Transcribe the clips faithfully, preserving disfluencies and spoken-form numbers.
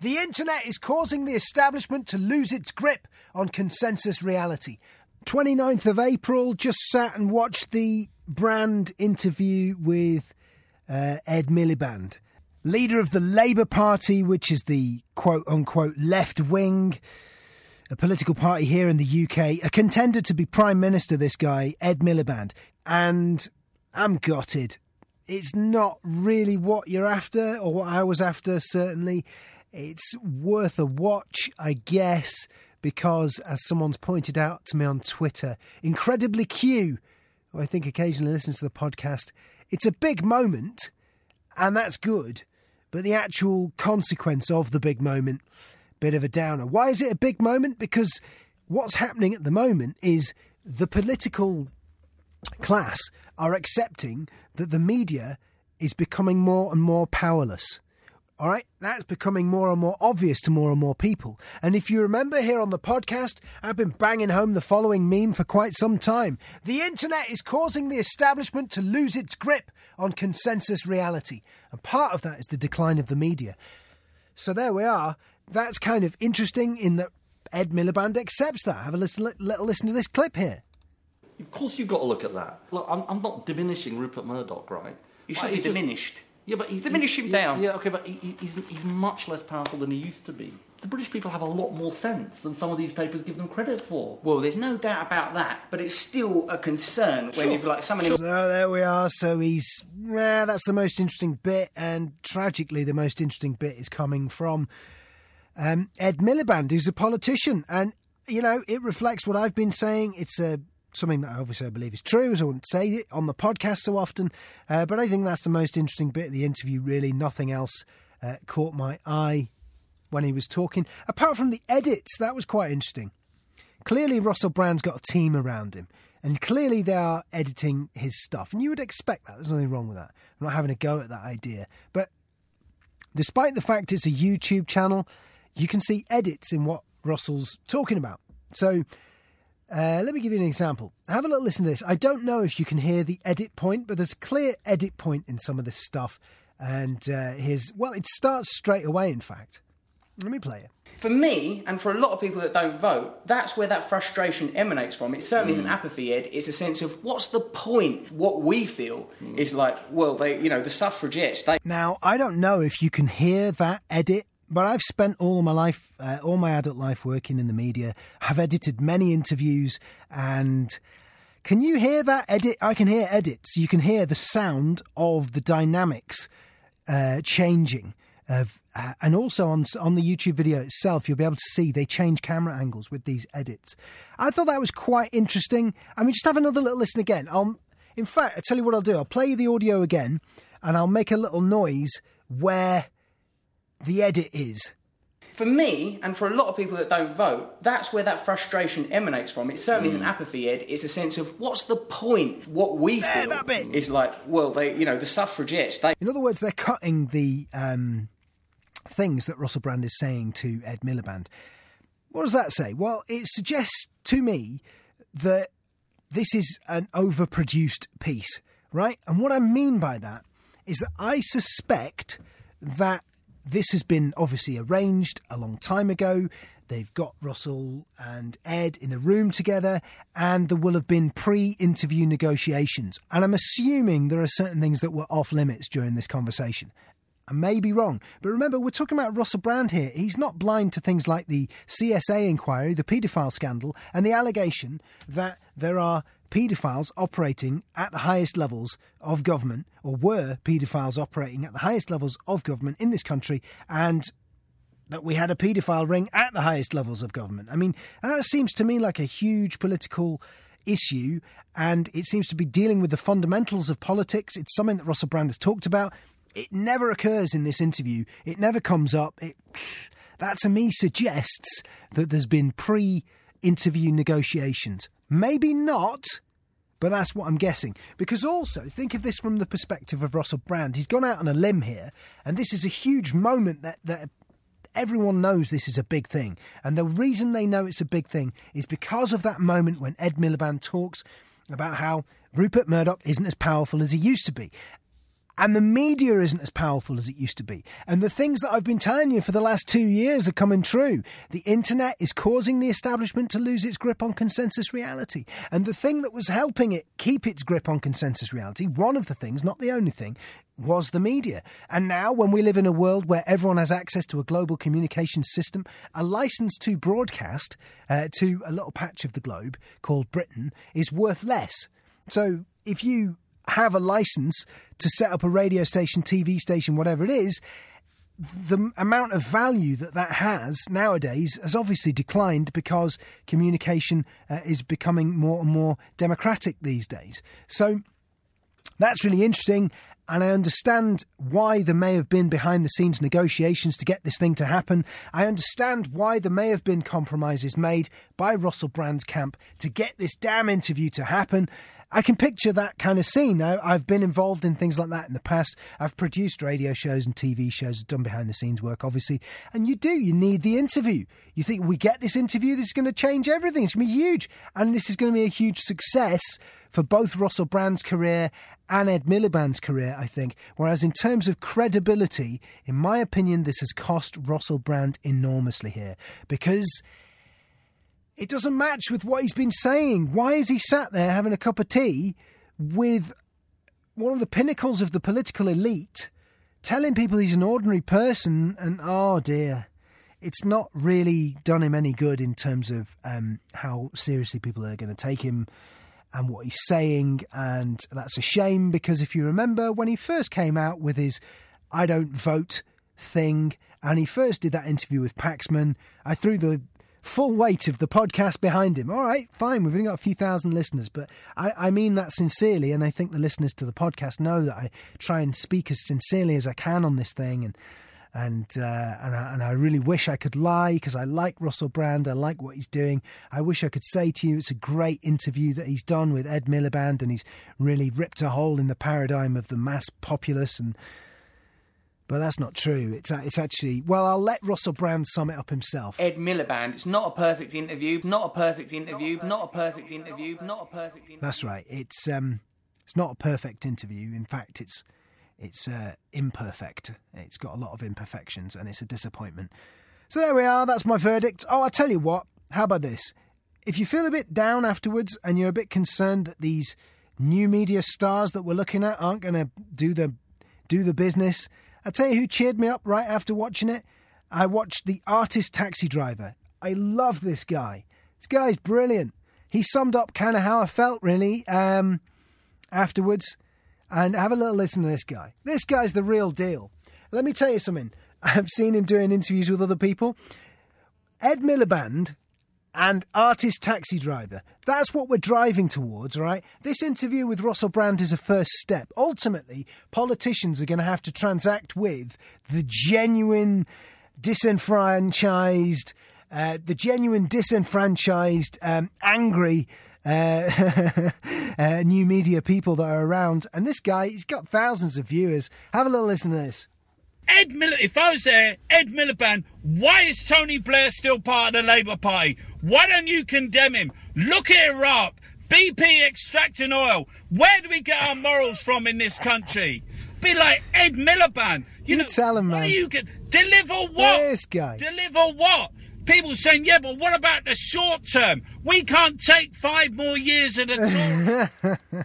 The internet is causing the establishment to lose its grip on consensus reality. twenty-ninth of April, just sat and watched the Brand interview with uh, Ed Miliband, leader of the Labour Party, which is the quote-unquote left wing, a political party here in the U K, a contender to be Prime Minister, this guy, Ed Miliband. And I'm gutted. It's not really what you're after, or what I was after, certainly. It's worth a watch, I guess, because, as someone's pointed out to me on Twitter, Incredibly Q, who I think occasionally listens to the podcast, it's a big moment, and that's good, but the actual consequence of the big moment, bit of a downer. Why is it a big moment? Because what's happening at the moment is the political class are accepting that the media is becoming more and more powerless. All right, that's becoming more and more obvious to more and more people. And if you remember here on the podcast, I've been banging home the following meme for quite some time. The internet is causing the establishment to lose its grip on consensus reality. And part of that is the decline of the media. So there we are. That's kind of interesting in that Ed Miliband accepts that. Have a listen, little listen to this clip here. Of course you've got to look at that. Look, I'm, I'm not diminishing Rupert Murdoch, right? You should be diminished. Yeah, but he, diminish he, him yeah, down. Yeah, okay, but he, he's he's much less powerful than he used to be. The British people have a lot more sense than some of these papers give them credit for. Well, there's no doubt about that, but it's still a concern Sure. when you've like someone. So there we are. So he's yeah, that's the most interesting bit, and tragically, the most interesting bit is coming from um, Ed Miliband, who's a politician, and you know it reflects what I've been saying. It's a something that obviously I believe is true, as I wouldn't say it on the podcast so often, uh, but I think that's the most interesting bit of the interview, really. Nothing else uh, caught my eye when he was talking, apart from the edits. That was quite interesting. Clearly Russell Brand's got a team around him, and clearly they are editing his stuff, and you would expect that. There's nothing wrong with that. I'm not having a go at that idea, but despite the fact it's a YouTube channel, you can see edits in what Russell's talking about. So Uh, let me give you an example. Have a little listen to this. I don't know if you can hear the edit point, but there's a clear edit point in some of this stuff. And uh, his, well, it starts straight away, in fact. Let me play it. For me, and for a lot of people that don't vote, that's where that frustration emanates from. It certainly mm. isn't apathy, Ed. It's a sense of, what's the point? What we feel mm. is like, well, they, you know, the suffragettes, they... Now, I don't know if you can hear that edit, but I've spent all of my life, uh, all my adult life working in the media. I've edited many interviews, and can you hear that edit? I can hear edits. You can hear the sound of the dynamics uh, changing. Of, uh, and also on on the YouTube video itself, you'll be able to see they change camera angles with these edits. I thought that was quite interesting. I mean, just have another little listen again. I'll, in fact, I'll tell you what I'll do. I'll play you the audio again, and I'll make a little noise where the edit is. For me, and for a lot of people that don't vote, that's where that frustration emanates from. It certainly mm. isn't apathy, Ed. It's a sense of, what's the point? What we there, feel that bit. is like, well, they, you know, the suffragettes, they... In other words, they're cutting the um, things that Russell Brand is saying to Ed Miliband. What does that say? Well, it suggests to me that this is an overproduced piece, right? And what I mean by that is that I suspect that this has been obviously arranged a long time ago. They've got Russell and Ed in a room together, and there will have been pre-interview negotiations. And I'm assuming there are certain things that were off limits during this conversation. I may be wrong, but remember, we're talking about Russell Brand here. He's not blind to things like the C S A inquiry, the paedophile scandal, and the allegation that there are paedophiles operating at the highest levels of government, or were paedophiles operating at the highest levels of government in this country, and that we had a paedophile ring at the highest levels of government. I mean, that seems to me like a huge political issue, and it seems to be dealing with the fundamentals of politics. It's something that Russell Brand has talked about. It never occurs in this interview. It never comes up. It, that to me suggests that there's been pre-interview negotiations. Maybe not, but that's what I'm guessing. Because also, think of this from the perspective of Russell Brand. He's gone out on a limb here, and this is a huge moment that, that everyone knows this is a big thing. And the reason they know it's a big thing is because of that moment when Ed Miliband talks about how Rupert Murdoch isn't as powerful as he used to be. And the media isn't as powerful as it used to be. And the things that I've been telling you for the last two years are coming true. The internet is causing the establishment to lose its grip on consensus reality. And the thing that was helping it keep its grip on consensus reality, one of the things, not the only thing, was the media. And now, when we live in a world where everyone has access to a global communications system, a license to broadcast uh, to a little patch of the globe called Britain is worth less. So if you have a license to set up a radio station, T V station, whatever it is, the amount of value that that has nowadays has obviously declined because communication uh, is becoming more and more democratic these days. So that's really interesting. And I understand why there may have been behind-the-scenes negotiations to get this thing to happen. I understand why there may have been compromises made by Russell Brand's camp to get this damn interview to happen. I can picture that kind of scene. I, I've been involved in things like that in the past. I've produced radio shows and T V shows, done behind-the-scenes work, obviously. And you do. You need the interview. You think, we get this interview, this is going to change everything. It's going to be huge. And this is going to be a huge success for both Russell Brand's career and Ed Miliband's career, I think. Whereas in terms of credibility, in my opinion, this has cost Russell Brand enormously here. Because it doesn't match with what he's been saying. Why is he sat there having a cup of tea with one of the pinnacles of the political elite, telling people he's an ordinary person? And, oh dear, it's not really done him any good in terms of um, how seriously people are going to take him and what he's saying. And that's a shame, because if you remember when he first came out with his I don't vote thing, and he first did that interview with Paxman, I threw the full weight of the podcast behind him. All right, fine, we've only got a few thousand listeners, but I, I mean that sincerely, and I think the listeners to the podcast know that I try and speak as sincerely as I can on this thing, and and uh, and, I, and I really wish I could lie, because I like Russell Brand, I like what he's doing. I wish I could say to you it's a great interview that he's done with Ed Miliband, and he's really ripped a hole in the paradigm of the mass populace, and but that's not true. It's it's actually... Well, I'll let Russell Brand sum it up himself. Ed Miliband, it's not a perfect interview, not a perfect interview, not a perfect interview, not a perfect interview. That's right. It's um, it's not a perfect interview. In fact, it's it's uh, imperfect. It's got a lot of imperfections, and it's a disappointment. So there we are. That's my verdict. Oh, I'll tell you what. How about this? If you feel a bit down afterwards and you're a bit concerned that these new media stars that we're looking at aren't going to do the do the business... I'll tell you who cheered me up right after watching it. I watched The Artist Taxi Driver. I love this guy. This guy's brilliant. He summed up kind of how I felt, really, um, afterwards. And have a little listen to this guy. This guy's the real deal. Let me tell you something. I've seen him doing interviews with other people. Ed Miliband and Artist Taxi Driver. That's what we're driving towards, all right? This interview with Russell Brand is a first step. Ultimately, politicians are going to have to transact with the genuine disenfranchised, uh, the genuine disenfranchised, um, angry uh, uh, new media people that are around. And this guy, he's got thousands of viewers. Have a little listen to this. Ed Miliband, if I was there, Ed Miliband, why is Tony Blair still part of the Labour Party? Why don't you condemn him? Look at Iraq, B P extracting oil. Where do we get our morals from in this country? Be like Ed Miliband. You, You know, tell him, what man. are you get? Deliver what? This guy. Deliver what? People saying, yeah, but what about the short term? We can't take five more years at a time.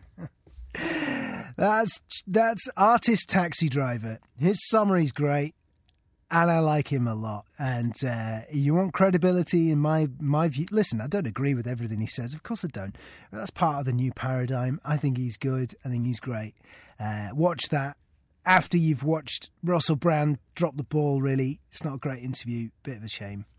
That's that's Artist Taxi Driver. His summary's great, and I like him a lot. And uh, you want credibility in my my view? Listen, I don't agree with everything he says. Of course I don't. But that's part of the new paradigm. I think he's good. I think he's great. Uh, watch that after you've watched Russell Brand drop the ball. Really, it's not a great interview. Bit of a shame.